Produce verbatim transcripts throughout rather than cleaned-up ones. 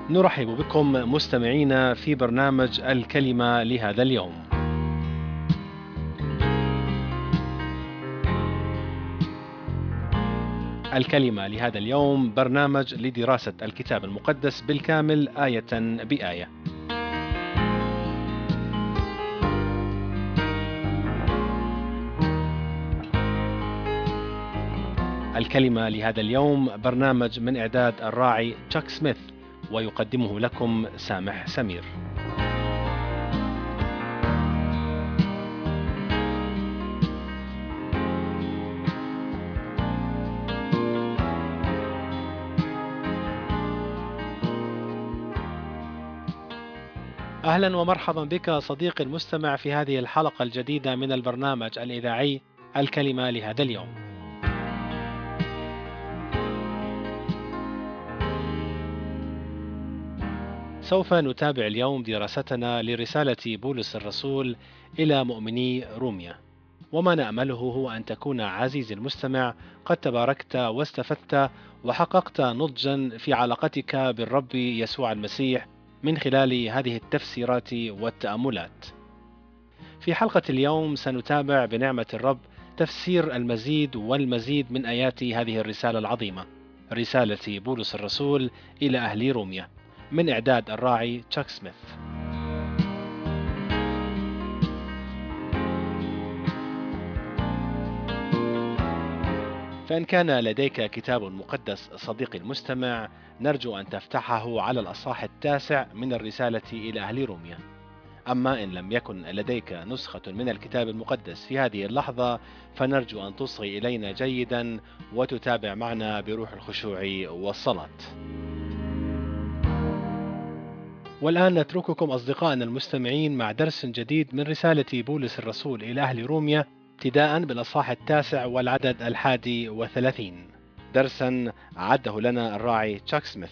نرحب بكم مستمعينا في برنامج الكلمة لهذا اليوم. الكلمة لهذا اليوم برنامج لدراسة الكتاب المقدس بالكامل آية بآية. الكلمة لهذا اليوم برنامج من إعداد الراعي تشاك سميث، ويقدمه لكم سامح سمير. أهلا ومرحبا بك صديقي المستمع في هذه الحلقة الجديدة من البرنامج الإذاعي الكلمة لهذا اليوم. سوف نتابع اليوم دراستنا لرسالة بولس الرسول إلى مؤمني روميا، وما نأمله هو أن تكون عزيزي المستمع قد تباركت واستفدت وحققت نضجا في علاقتك بالرب يسوع المسيح من خلال هذه التفسيرات والتأملات. في حلقة اليوم سنتابع بنعمة الرب تفسير المزيد والمزيد من آيات هذه الرسالة العظيمة، رسالة بولس الرسول إلى أهل روميا، من إعداد الراعي تشاك سميث. فإن كان لديك كتاب مقدس صديقي المستمع، نرجو أن تفتحه على الأصحاح التاسع من الرسالة إلى أهل روميا. أما إن لم يكن لديك نسخة من الكتاب المقدس في هذه اللحظة، فنرجو أن تصغي إلينا جيدا وتتابع معنا بروح الخشوع والصلاة. والآن نترككم أصدقائنا المستمعين مع درس جديد من رسالة بولس الرسول إلى أهل روميا، ابتداء بالأصحاح التاسع والعدد الحادي وثلاثين، درسا عده لنا الراعي تشاك سميث.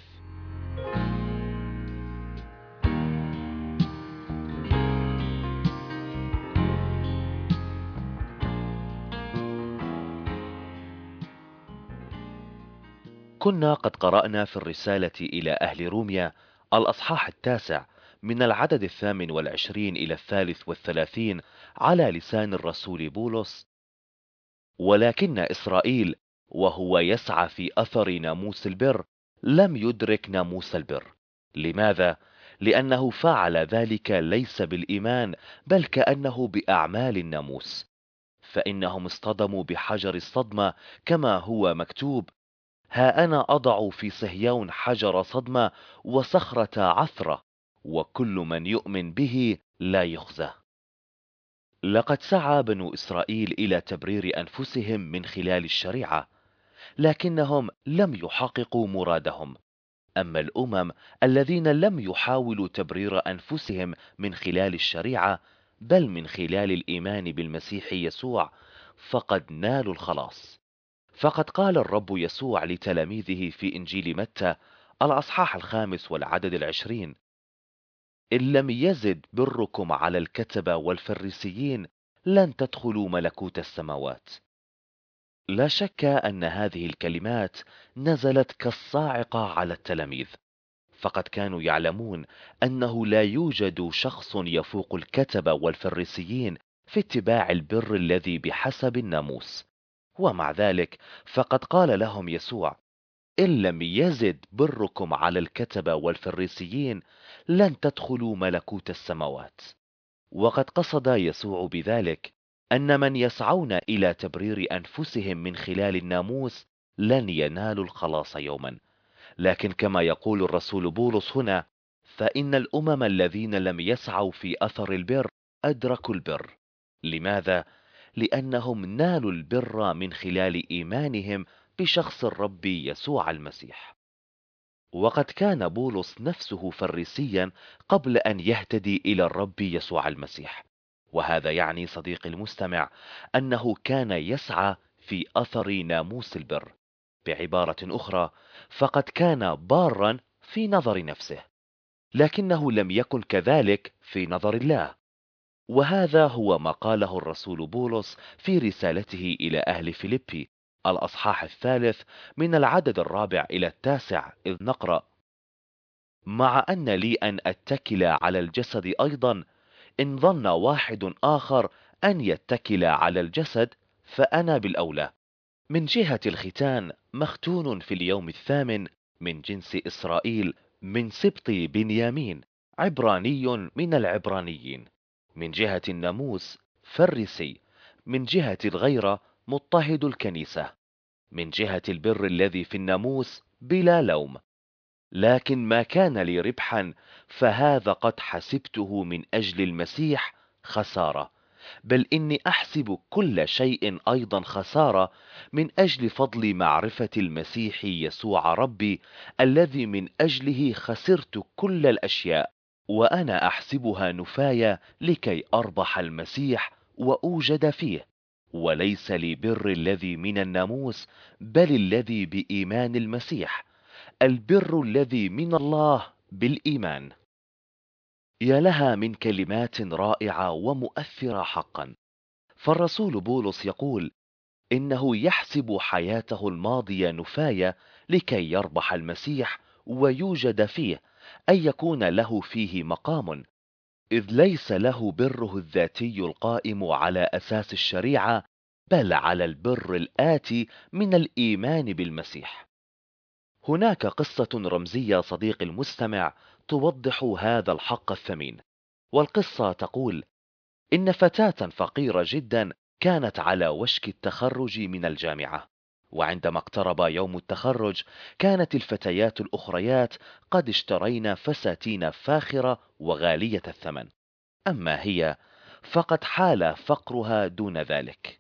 كنا قد قرأنا في الرسالة إلى أهل روميا الأصحاح التاسع من العدد الثامن والعشرين إلى الثالث والثلاثين على لسان الرسول بولس: ولكن إسرائيل وهو يسعى في أثر ناموس البر لم يدرك ناموس البر. لماذا؟ لأنه فعل ذلك ليس بالإيمان بل كأنه بأعمال الناموس، فإنهم اصطدموا بحجر الصدمة كما هو مكتوب: ها أنا أضع في صهيون حجر صدمة وصخرة عثرة، وكل من يؤمن به لا يخزى. لقد سعى بنو إسرائيل إلى تبرير أنفسهم من خلال الشريعة، لكنهم لم يحققوا مرادهم. أما الأمم الذين لم يحاولوا تبرير أنفسهم من خلال الشريعة بل من خلال الإيمان بالمسيح يسوع، فقد نالوا الخلاص. فقد قال الرب يسوع لتلاميذه في إنجيل متى الأصحاح الخامس والعدد العشرين: إن لم يزد بركم على الكتبة والفريسيين لن تدخلوا ملكوت السماوات. لا شك أن هذه الكلمات نزلت كالصاعقة على التلاميذ، فقد كانوا يعلمون أنه لا يوجد شخص يفوق الكتبة والفريسيين في اتباع البر الذي بحسب الناموس. ومع ذلك فقد قال لهم يسوع: إن لم يزد بركم على الكتبة والفريسيين لن تدخلوا ملكوت السماوات. وقد قصد يسوع بذلك أن من يسعون إلى تبرير أنفسهم من خلال الناموس لن ينالوا الخلاص يوما. لكن كما يقول الرسول بولس هنا: فإن الأمم الذين لم يسعوا في أثر البر أدركوا البر. لماذا؟ لأنهم نالوا البر من خلال إيمانهم بشخص الرب يسوع المسيح. وقد كان بولس نفسه فريسيا قبل أن يهتدي إلى الرب يسوع المسيح، وهذا يعني صديقي المستمع أنه كان يسعى في أثر ناموس البر. بعبارة أخرى، فقد كان بارا في نظر نفسه، لكنه لم يكن كذلك في نظر الله. وهذا هو ما قاله الرسول بولس في رسالته إلى أهل فيليبي الأصحاح الثالث من العدد الرابع إلى التاسع، إذ نقرأ: مع أن لي أن أتكل على الجسد أيضا، إن ظن واحد آخر أن يتكل على الجسد فأنا بالأولى. من جهة الختان، مختون في اليوم الثامن، من جنس إسرائيل، من سبط بنيامين، عبراني من العبرانيين. من جهة الناموس، فريسي. من جهة الغيرة، مضطهد الكنيسة. من جهة البر الذي في الناموس، بلا لوم. لكن ما كان لي ربحا فهذا قد حسبته من أجل المسيح خسارة، بل إني أحسب كل شيء أيضا خسارة من أجل فضل معرفة المسيح يسوع ربي، الذي من أجله خسرت كل الأشياء، وأنا أحسبها نفاية لكي أربح المسيح وأوجد فيه، وليس لي بر الذي من الناموس، بل الذي بإيمان المسيح، البر الذي من الله بالإيمان. يا لها من كلمات رائعة ومؤثرة حقا. فالرسول بولس يقول إنه يحسب حياته الماضية نفاية لكي يربح المسيح ويوجد فيه، أي يكون له فيه مقام، إذ ليس له بره الذاتي القائم على أساس الشريعة، بل على البر الآتي من الإيمان بالمسيح. هناك قصة رمزية صديقي المستمع توضح هذا الحق الثمين. والقصة تقول إن فتاة فقيرة جدا كانت على وشك التخرج من الجامعة، وعندما اقترب يوم التخرج كانت الفتيات الأخريات قد اشترين فساتين فاخرة وغالية الثمن، أما هي فقد حال فقرها دون ذلك.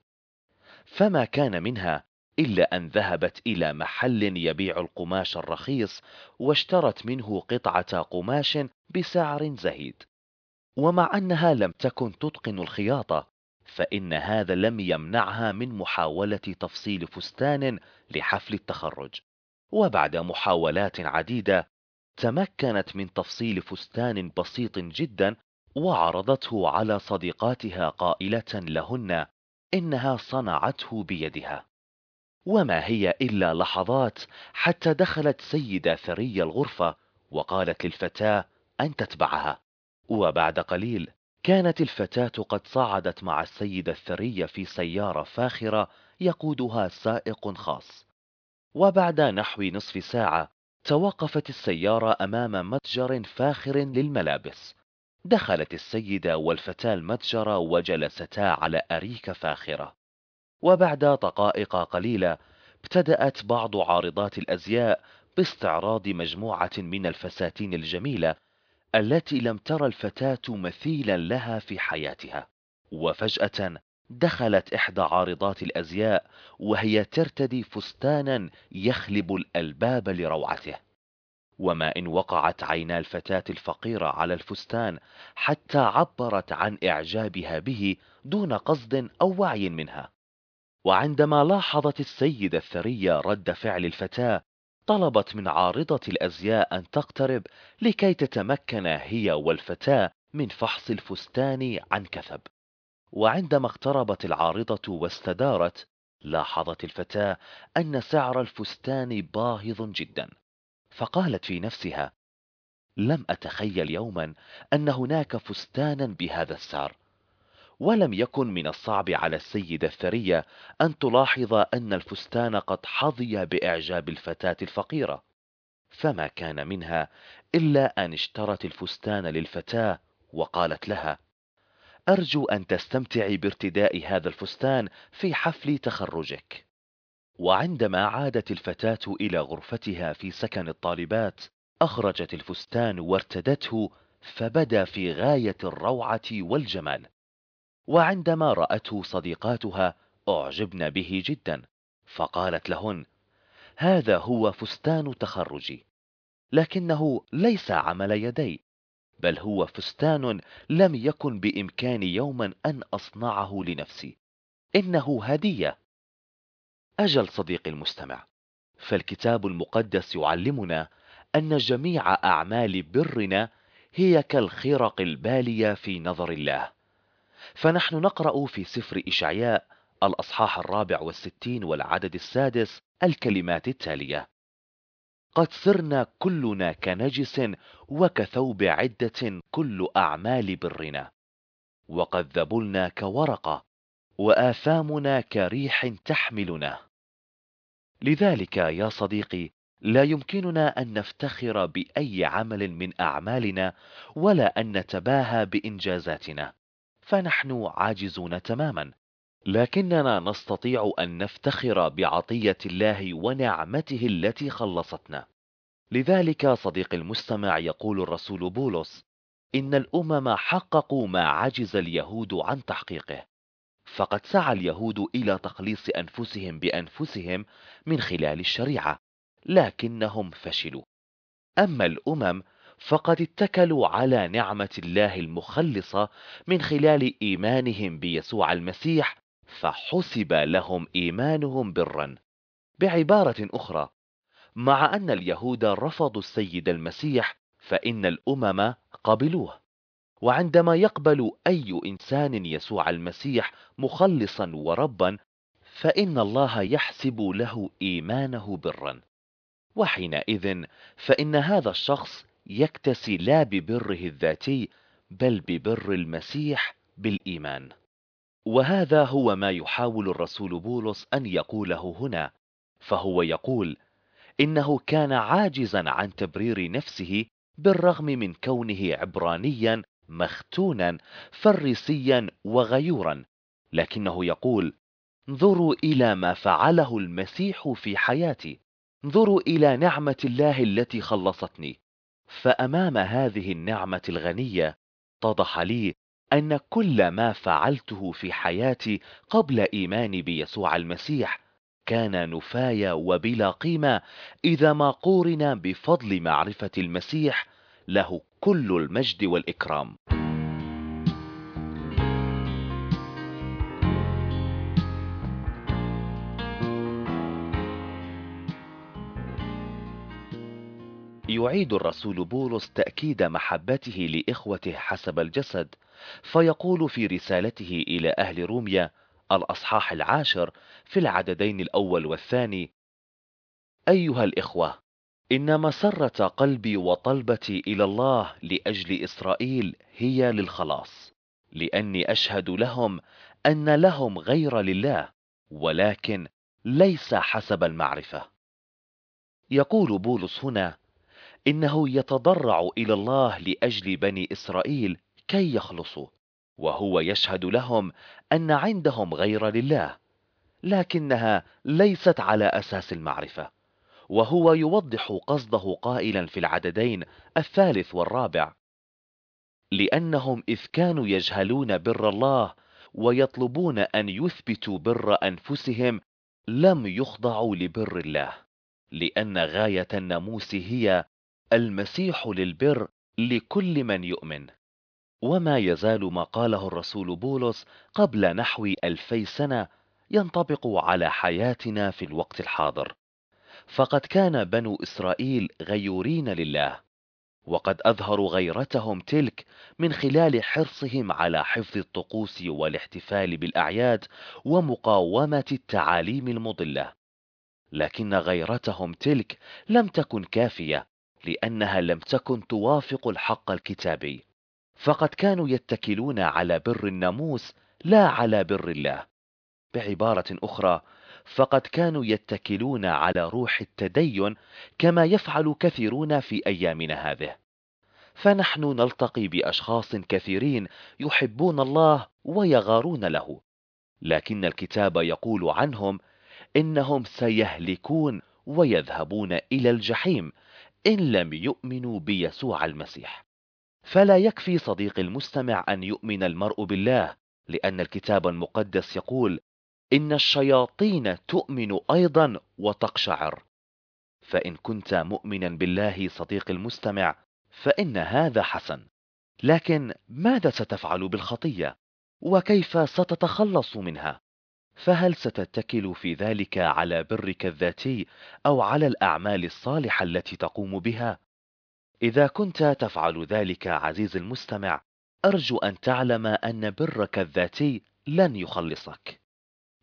فما كان منها إلا أن ذهبت إلى محل يبيع القماش الرخيص واشترت منه قطعة قماش بسعر زهيد. ومع أنها لم تكن تتقن الخياطة، فإن هذا لم يمنعها من محاولة تفصيل فستان لحفل التخرج. وبعد محاولات عديدة تمكنت من تفصيل فستان بسيط جدا، وعرضته على صديقاتها قائلة لهن إنها صنعته بيدها. وما هي إلا لحظات حتى دخلت سيدة ثري الغرفة وقالت للفتاة أن تتبعها. وبعد قليل كانت الفتاة قد صعدت مع السيدة الثرية في سيارة فاخرة يقودها سائق خاص. وبعد نحو نصف ساعة توقفت السيارة أمام متجر فاخر للملابس. دخلت السيدة والفتاة المتجر وجلستا على أريكة فاخرة. وبعد دقائق قليلة ابتدأت بعض عارضات الأزياء باستعراض مجموعة من الفساتين الجميلة التي لم ترى الفتاة مثيلا لها في حياتها. وفجأة دخلت إحدى عارضات الأزياء وهي ترتدي فستانا يخلب الألباب لروعته. وما إن وقعت عينا الفتاة الفقيرة على الفستان حتى عبرت عن إعجابها به دون قصد أو وعي منها. وعندما لاحظت السيدة الثرية رد فعل الفتاة، طلبت من عارضة الأزياء أن تقترب لكي تتمكن هي والفتاة من فحص الفستان عن كثب. وعندما اقتربت العارضة واستدارت، لاحظت الفتاة أن سعر الفستان باهظ جدا، فقالت في نفسها: لم أتخيل يوما أن هناك فستانا بهذا السعر. ولم يكن من الصعب على السيدة الثرية أن تلاحظ أن الفستان قد حظي بإعجاب الفتاة الفقيرة، فما كان منها إلا أن اشترت الفستان للفتاة وقالت لها: أرجو أن تستمتعي بارتداء هذا الفستان في حفل تخرجك. وعندما عادت الفتاة إلى غرفتها في سكن الطالبات، أخرجت الفستان وارتدته، فبدا في غاية الروعة والجمال. وعندما رأته صديقاتها أعجبن به جدا، فقالت لهن: هذا هو فستان تخرجي، لكنه ليس عمل يدي، بل هو فستان لم يكن بإمكاني يوما أن أصنعه لنفسي، إنه هدية. أجل صديقي المستمع، فالكتاب المقدس يعلمنا أن جميع أعمال برنا هي كالخرق البالية في نظر الله. فنحن نقرأ في سفر إشعياء الأصحاح الرابع والستين والعدد السادس الكلمات التالية: قد صرنا كلنا كنجس، وكثوب عدة كل أعمال برنا، وقد ذبلنا كورقة، وآثامنا كريح تحملنا. لذلك يا صديقي، لا يمكننا أن نفتخر بأي عمل من أعمالنا، ولا أن نتباهى بإنجازاتنا، فنحن عاجزون تماما. لكننا نستطيع أن نفتخر بعطية الله ونعمته التي خلصتنا. لذلك صديقي المستمع، يقول الرسول بولس: إن الأمم حققوا ما عجز اليهود عن تحقيقه. فقد سعى اليهود إلى تخليص أنفسهم بأنفسهم من خلال الشريعة، لكنهم فشلوا. أما الأمم فقد اتكلوا على نعمة الله المخلصة من خلال إيمانهم بيسوع المسيح، فحسب لهم إيمانهم برا. بعبارة أخرى، مع أن اليهود رفضوا السيد المسيح، فإن الأمم قبلوه. وعندما يقبل أي إنسان يسوع المسيح مخلصا وربا، فإن الله يحسب له إيمانه برا. وحينئذ فإن هذا الشخص يكتسي لا ببره الذاتي، بل ببر المسيح بالإيمان. وهذا هو ما يحاول الرسول بولس أن يقوله هنا، فهو يقول إنه كان عاجزا عن تبرير نفسه، بالرغم من كونه عبرانيا مختونا فريسيا وغيورا، لكنه يقول: انظروا إلى ما فعله المسيح في حياتي، انظروا إلى نعمة الله التي خلصتني. فأمام هذه النعمة الغنية اتضح لي أن كل ما فعلته في حياتي قبل إيماني بيسوع المسيح كان نفايا وبلا قيمة، إذا ما قورن بفضل معرفة المسيح، له كل المجد والإكرام. يعيد الرسول بولس تأكيد محبته لإخوته حسب الجسد، فيقول في رسالته إلى أهل روميا الأصحاح العاشر في العددين الأول والثاني: أيها الإخوة، إن مسرة قلبي وطلبتي إلى الله لأجل إسرائيل هي للخلاص، لأني أشهد لهم أن لهم غير لله، ولكن ليس حسب المعرفة. يقول بولس هنا إنه يتضرع إلى الله لأجل بني إسرائيل كي يخلصوا، وهو يشهد لهم أن عندهم غير لله، لكنها ليست على أساس المعرفة. وهو يوضح قصده قائلا في العددين الثالث والرابع: لأنهم إذ كانوا يجهلون بر الله ويطلبون أن يثبتوا بر أنفسهم، لم يخضعوا لبر الله، لأن غاية الناموس هي المسيح للبر لكل من يؤمن. وما يزال ما قاله الرسول بولس قبل نحو ألفي سنة ينطبق على حياتنا في الوقت الحاضر. فقد كان بنو إسرائيل غيورين لله، وقد أظهروا غيرتهم تلك من خلال حرصهم على حفظ الطقوس والاحتفال بالأعياد ومقاومة التعاليم المضلة. لكن غيرتهم تلك لم تكن كافية، لأنها لم تكن توافق الحق الكتابي. فقد كانوا يتكلون على بر الناموس لا على بر الله. بعبارة أخرى، فقد كانوا يتكلون على روح التدين كما يفعل كثيرون في أيامنا هذه. فنحن نلتقي بأشخاص كثيرين يحبون الله ويغارون له، لكن الكتاب يقول عنهم إنهم سيهلكون ويذهبون إلى الجحيم إن لم يؤمنوا بيسوع المسيح. فلا يكفي صديقي المستمع أن يؤمن المرء بالله، لأن الكتاب المقدس يقول إن الشياطين تؤمن أيضا وتقشعر. فإن كنت مؤمنا بالله صديقي المستمع، فإن هذا حسن. لكن ماذا ستفعل بالخطية؟ وكيف ستتخلص منها؟ فهل ستتكل في ذلك على برك الذاتي أو على الأعمال الصالحة التي تقوم بها؟ إذا كنت تفعل ذلك عزيزي المستمع، أرجو أن تعلم أن برك الذاتي لن يخلصك.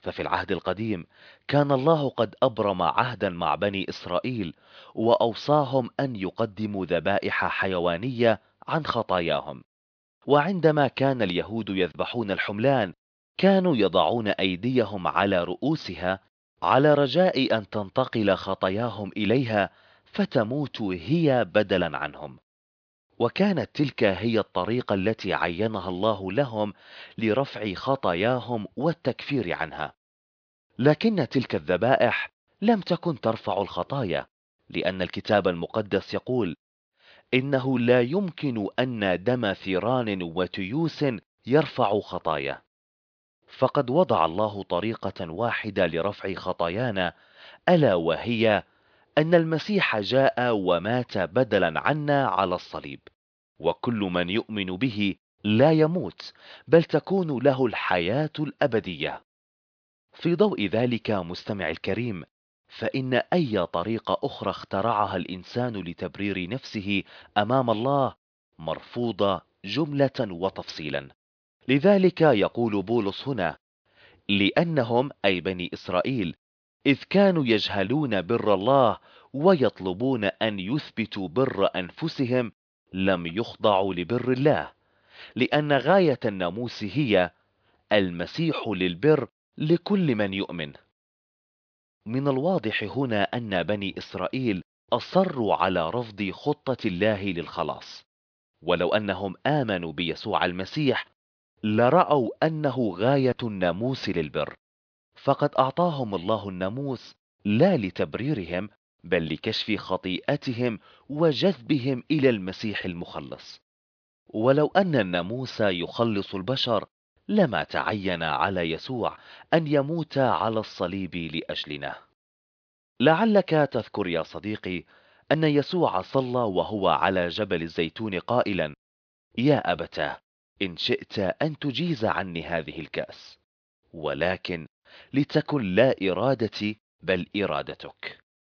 ففي العهد القديم كان الله قد أبرم عهدا مع بني إسرائيل، وأوصاهم أن يقدموا ذبائح حيوانية عن خطاياهم. وعندما كان اليهود يذبحون الحملان، كانوا يضعون أيديهم على رؤوسها على رجاء أن تنتقل خطاياهم إليها فتموت هي بدلا عنهم. وكانت تلك هي الطريقة التي عينها الله لهم لرفع خطاياهم والتكفير عنها. لكن تلك الذبائح لم تكن ترفع الخطايا، لأن الكتاب المقدس يقول: إنه لا يمكن أن دم ثيران وتيوس يرفع خطايا. فقد وضع الله طريقة واحدة لرفع خطايانا، ألا وهي أن المسيح جاء ومات بدلا عنا على الصليب، وكل من يؤمن به لا يموت، بل تكون له الحياة الأبدية. في ضوء ذلك مستمع الكريم، فإن أي طريقة أخرى اخترعها الإنسان لتبرير نفسه أمام الله مرفوضة جملة وتفصيلا. لذلك يقول بولس هنا: لأنهم أي بني إسرائيل إذ كانوا يجهلون بر الله ويطلبون أن يثبتوا بر أنفسهم لم يخضعوا لبر الله، لأن غاية الناموس هي المسيح للبر لكل من يؤمن. من الواضح هنا أن بني إسرائيل أصروا على رفض خطة الله للخلاص، ولو أنهم آمنوا بيسوع المسيح لرأوا أنه غاية الناموس للبر، فقد أعطاهم الله الناموس لا لتبريرهم بل لكشف خطيئتهم وجذبهم إلى المسيح المخلص. ولو أن الناموس يخلص البشر لما تعين على يسوع أن يموت على الصليب لأجلنا. لعلك تذكر يا صديقي أن يسوع صلى وهو على جبل الزيتون قائلا: يا أبتاه، إن شئت أن تجيز عني هذه الكأس، ولكن لتكن لا إرادتي بل إرادتك.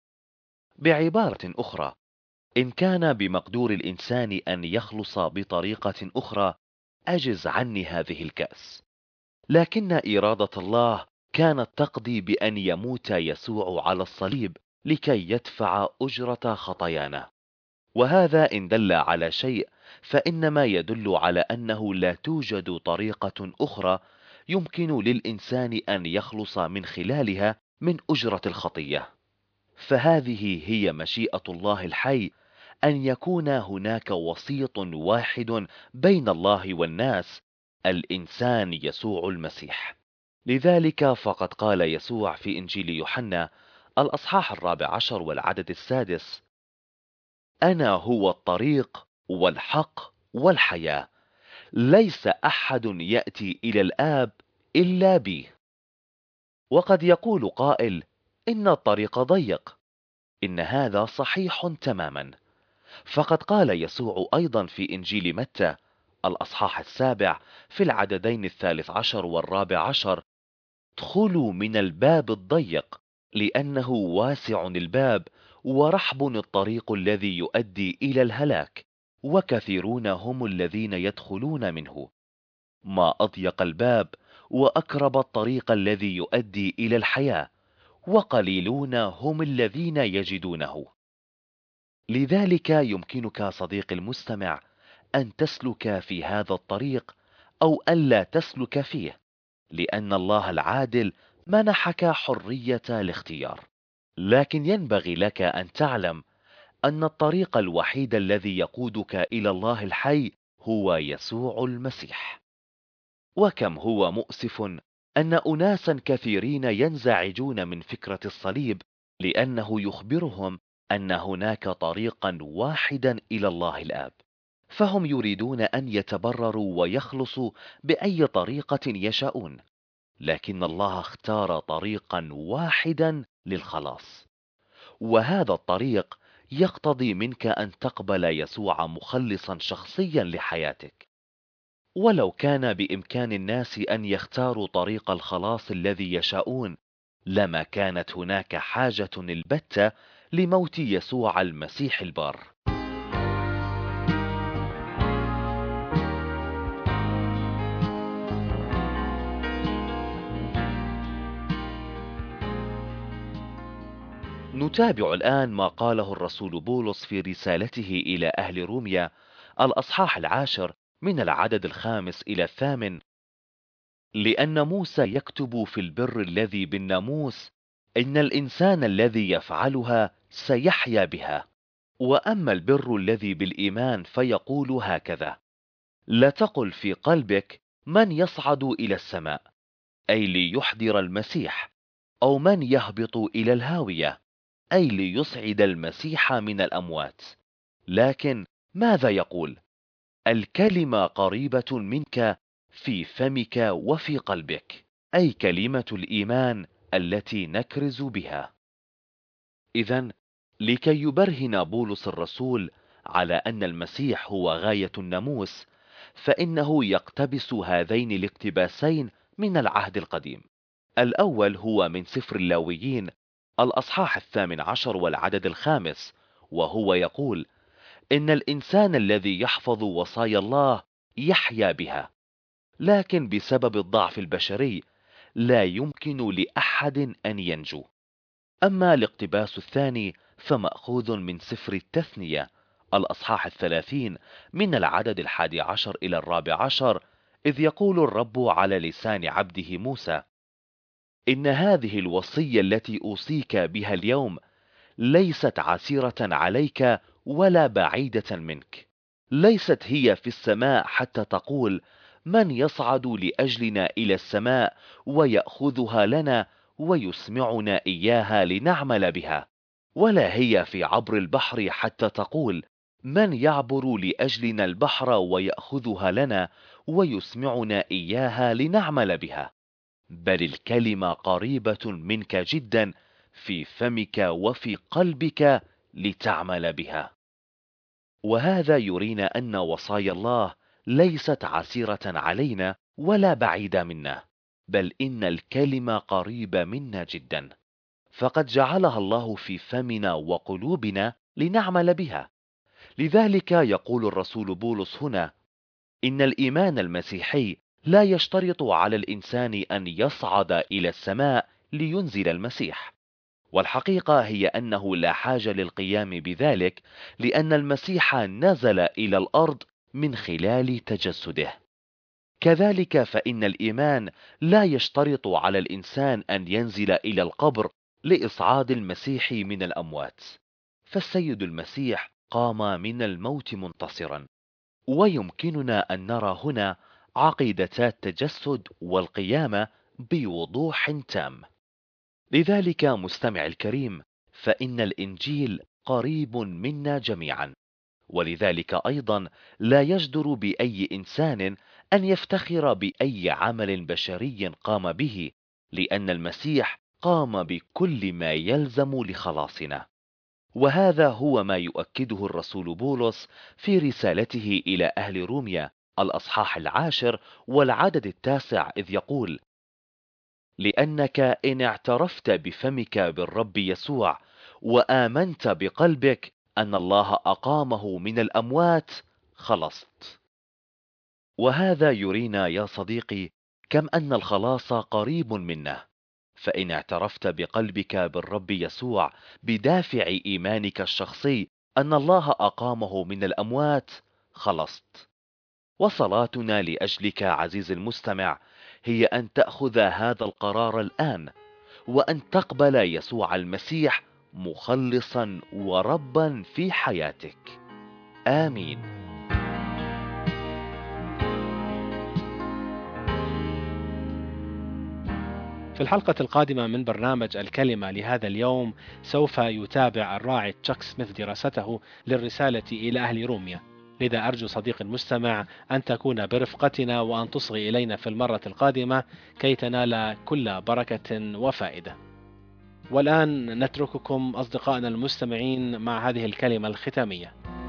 بعبارة أخرى، إن كان بمقدور الإنسان أن يخلص بطريقة أخرى أجز عني هذه الكأس، لكن إرادة الله كانت تقضي بأن يموت يسوع على الصليب لكي يدفع أجرة خطايانا. وهذا إن دل على شيء فإنما يدل على أنه لا توجد طريقة أخرى يمكن للإنسان أن يخلص من خلالها من أجرة الخطية. فهذه هي مشيئة الله الحي، أن يكون هناك وسيط واحد بين الله والناس، الإنسان يسوع المسيح. لذلك فقد قال يسوع في إنجيل يوحنا الأصحاح الرابع عشر والعدد السادس: أنا هو الطريق والحق والحياة، ليس أحد يأتي إلى الآب إلا بي. وقد يقول قائل إن الطريق ضيق. إن هذا صحيح تماما، فقد قال يسوع أيضا في إنجيل متى الأصحاح السابع في العددين الثالث عشر والرابع عشر: ادخلوا من الباب الضيق، لأنه واسع الباب ورحب الطريق الذي يؤدي إلى الهلاك، وكثيرون هم الذين يدخلون منه. ما أضيق الباب وأكرب الطريق الذي يؤدي إلى الحياة، وقليلون هم الذين يجدونه. لذلك يمكنك صديقي المستمع أن تسلك في هذا الطريق أو ألا تسلك فيه، لأن الله العادل منحك حرية الاختيار. لكن ينبغي لك أن تعلم أن الطريق الوحيد الذي يقودك إلى الله الحي هو يسوع المسيح. وكم هو مؤسف أن أناسا كثيرين ينزعجون من فكرة الصليب، لأنه يخبرهم أن هناك طريقا واحدا إلى الله الآب، فهم يريدون أن يتبرروا ويخلصوا بأي طريقة يشاءون. لكن الله اختار طريقا واحدا للخلاص، وهذا الطريق يقتضي منك أن تقبل يسوع مخلصا شخصيا لحياتك. ولو كان بإمكان الناس أن يختاروا طريق الخلاص الذي يشاءون، لما كانت هناك حاجة البتة لموت يسوع المسيح البار. نتابع الآن ما قاله الرسول بولس في رسالته إلى أهل روميا الأصحاح العاشر من العدد الخامس إلى الثامن: لأن موسى يكتب في البر الذي بالناموس إن الإنسان الذي يفعلها سيحيا بها، وأما البر الذي بالإيمان فيقول هكذا: لا تقل في قلبك من يصعد إلى السماء، أي ليحضر المسيح، أو من يهبط إلى الهاوية، أي ليصعد المسيح من الأموات. لكن ماذا يقول؟ الكلمة قريبة منك، في فمك وفي قلبك، أي كلمة الإيمان التي نكرز بها. إذن لكي يبرهن بولس الرسول على أن المسيح هو غاية الناموس، فإنه يقتبس هذين الاقتباسين من العهد القديم. الأول هو من سفر اللاويين الأصحاح الثامن عشر والعدد الخامس، وهو يقول: إن الإنسان الذي يحفظ وصايا الله يحيا بها، لكن بسبب الضعف البشري لا يمكن لأحد أن ينجو. أما الاقتباس الثاني فمأخوذ من سفر التثنية الأصحاح الثلاثين من العدد الحادي عشر إلى الرابع عشر، إذ يقول الرب على لسان عبده موسى: إن هذه الوصية التي أوصيك بها اليوم ليست عسيرة عليك ولا بعيدة منك، ليست هي في السماء حتى تقول: من يصعد لأجلنا إلى السماء ويأخذها لنا ويسمعنا إياها لنعمل بها، ولا هي في عبر البحر حتى تقول: من يعبر لأجلنا البحر ويأخذها لنا ويسمعنا إياها لنعمل بها، بل الكلمة قريبة منك جدا، في فمك وفي قلبك لتعمل بها. وهذا يرينا أن وصايا الله ليست عسيرة علينا ولا بعيدة منا، بل إن الكلمة قريبة منا جدا، فقد جعلها الله في فمنا وقلوبنا لنعمل بها. لذلك يقول الرسول بولس هنا: إن الإيمان المسيحي لا يشترط على الإنسان أن يصعد إلى السماء لينزل المسيح، والحقيقة هي أنه لا حاجة للقيام بذلك، لأن المسيح نزل إلى الأرض من خلال تجسده. كذلك فإن الإيمان لا يشترط على الإنسان أن ينزل إلى القبر لإصعاد المسيح من الأموات، فالسيد المسيح قام من الموت منتصرا. ويمكننا أن نرى هنا عقيدتا التجسد والقيامة بوضوح تام. لذلك مستمع الكريم، فإن الإنجيل قريب منا جميعا، ولذلك أيضا لا يجدر بأي إنسان أن يفتخر بأي عمل بشري قام به، لأن المسيح قام بكل ما يلزم لخلاصنا. وهذا هو ما يؤكده الرسول بولس في رسالته إلى أهل روميا الأصحاح العاشر والعدد التاسع، إذ يقول: لأنك إن اعترفت بفمك بالرب يسوع وآمنت بقلبك أن الله أقامه من الأموات خلصت. وهذا يرينا يا صديقي كم أن الخلاص قريب منا، فإن اعترفت بقلبك بالرب يسوع بدافع إيمانك الشخصي أن الله أقامه من الأموات خلصت. وصلاتنا لأجلك عزيز المستمع هي أن تأخذ هذا القرار الآن، وأن تقبل يسوع المسيح مخلصا وربا في حياتك. آمين. في الحلقة القادمة من برنامج الكلمة لهذا اليوم سوف يتابع الراعي تشاك سميث دراسته للرسالة إلى أهل روميا، لذا أرجو صديق المستمع أن تكون برفقتنا وأن تصغي إلينا في المرة القادمة كي تنال كل بركة وفائدة. والآن نترككم أصدقائنا المستمعين مع هذه الكلمة الختامية.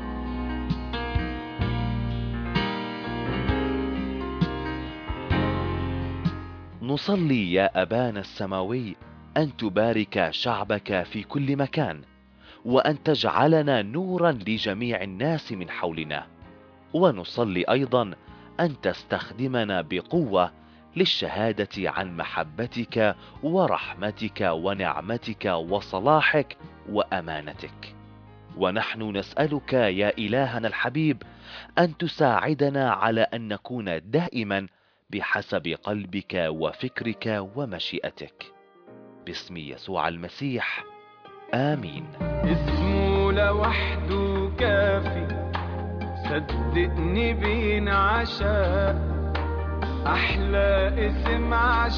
نصلي يا أبانا السماوي أن تبارك شعبك في كل مكان، وأن تجعلنا نورا لجميع الناس من حولنا، ونصلي أيضا أن تستخدمنا بقوة للشهادة عن محبتك ورحمتك ونعمتك وصلاحك وأمانتك. ونحن نسألك يا إلهنا الحبيب أن تساعدنا على أن نكون دائما بحسب قلبك وفكرك ومشيئتك. باسم يسوع المسيح، آمين. اسمه لوحده كافي، صدقني بينعشق، أحلى اسم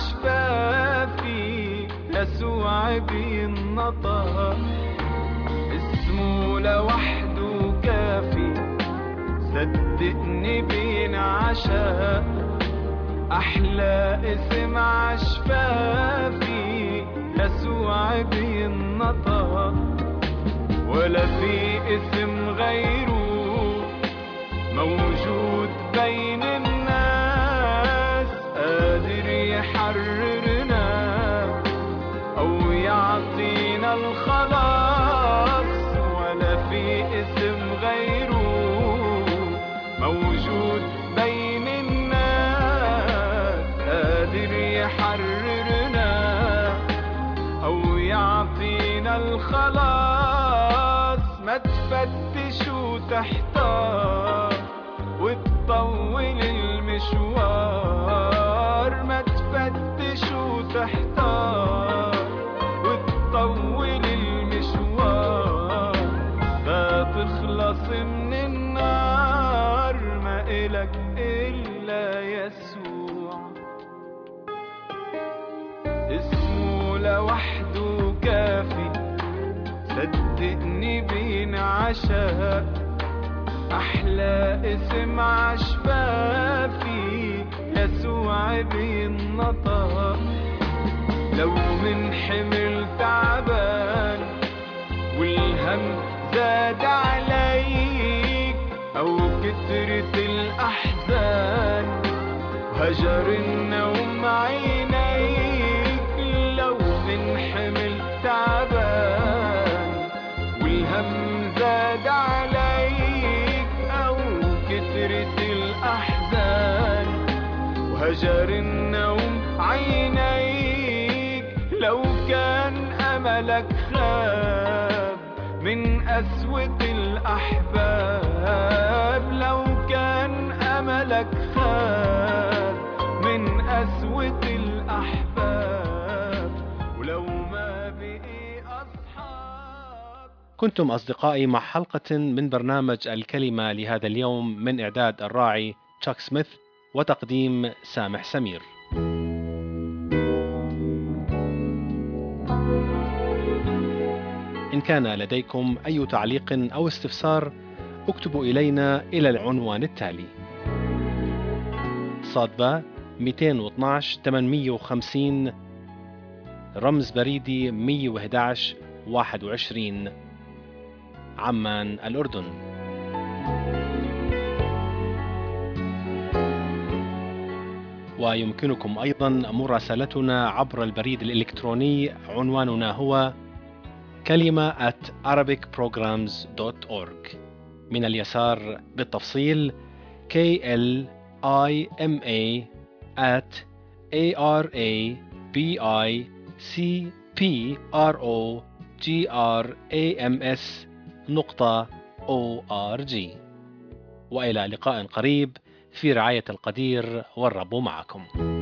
عشفافي، يسوع بينطق. اسمه لوحده كافي، صدقني بينعشق، أحلى اسم عشفافي، يسوع بينطق. ولا في اسم غيره موجود بين الناس، قادر يحررنا أو يعطينا الخلاص. ولا في اسم غيره موجود بين الناس، قادر يحررنا أو يعطينا الخلاص. ما تفتش وتحتار وتطول المشوار، ما تفتش وتحتار وتطول المشوار، لا تخلص من النار، ما إلك إلا يسوع. اسمه لوحده كافي، صدقني بينعشق، أحلى اسم عشفافي، يسوع بينطق. لو من حمل تعبان والهم زاد عليك، أو كترة الأحزان وهجر النوم عينيك. لو من حمل تعبان والهم زاد عليك، أو كترة الأحزان وهجر النوم عينيك. لو كان أملك خاب من قسوة الأحباب، لو كان أملك خاب من قسوة الأحباب، ولو ما بقي أصحاب. كنتم أصدقائي مع حلقة من برنامج الكلمة لهذا اليوم، من إعداد الراعي تشاك سميث وتقديم سامح سمير. إن كان لديكم أي تعليق أو استفسار، اكتبوا إلينا إلى العنوان التالي: صادبة مئتين واثناشر ثمانمئة وخمسين، رمز بريدي مئة وأحد عشر واحد وعشرين، عمان، الأردن. ويمكنكم أيضا مراسلتنا عبر البريد الإلكتروني، عنواننا هو كلمة at arabic programs dot org. من اليسار بالتفصيل K L I M A at A R A B I C P R O G R A M S نقطة O R G. وإلى لقاء قريب في رعاية القدير، والرب معكم.